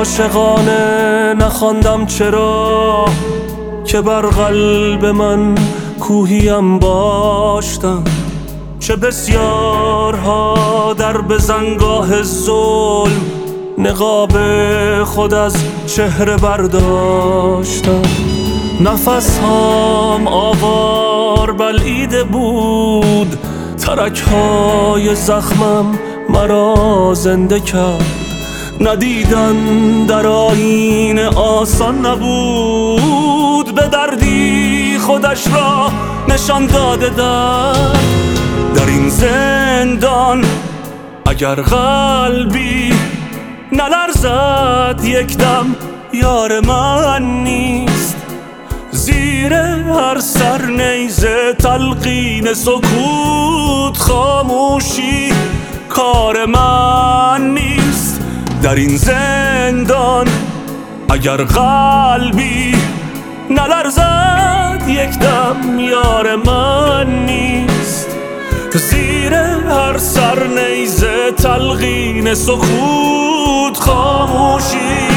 عاشقانه نخواندم چرا که بر قلب من کوهیم باشتم. چه بسیارها در بزنگاه ظلم نقاب خود از چهره برداشتم. نفسهام آوار بلعیده بود، ترکهای زخمم مرا زنده کرد. ندیدن در آیینه آسان نبود، به دردی خودش را نشان داده در این زندان. اگر قلبی نلرزد یک دم یار من نیست. زیر هر سر نیزه تلقین سکوت، خاموشی کار من نیست. در این زندان اگر قلبی نلرزد یک دم یار من نیست. زیر هر سر نیزه تلقین سکوت، خاموشی.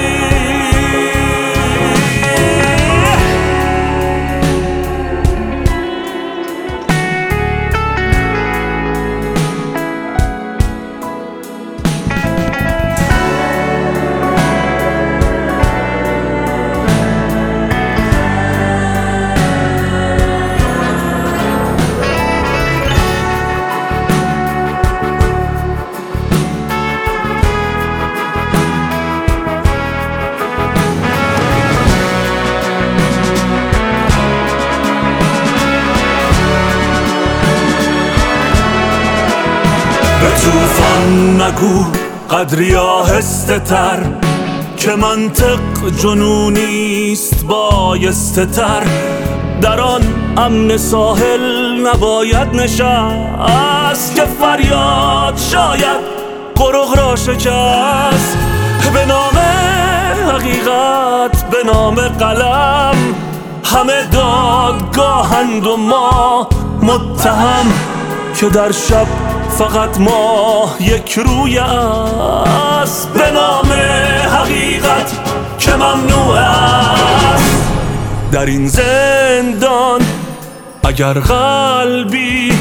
به توفان نگو قدری آهسته تر، که منطق جنونیست بایسته تر. در آن امن ساحل نباید نشست، که فریاد شاید قرق را شکست. به نام حقیقت، به نام قلم، همه دادگاهند و ما متهم. که در شب فقط ماه یک روی است، به نام حقیقت که ممنوع است. در این زندان اگر قلبی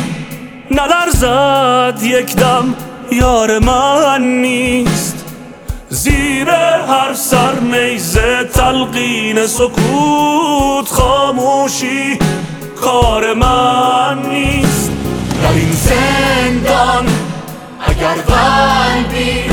نلرزد یک دم یار من نیست. زیر هر سر نیزه تلقین سکوت، خاموشی کار من نیست. در این زندان اگر قلبی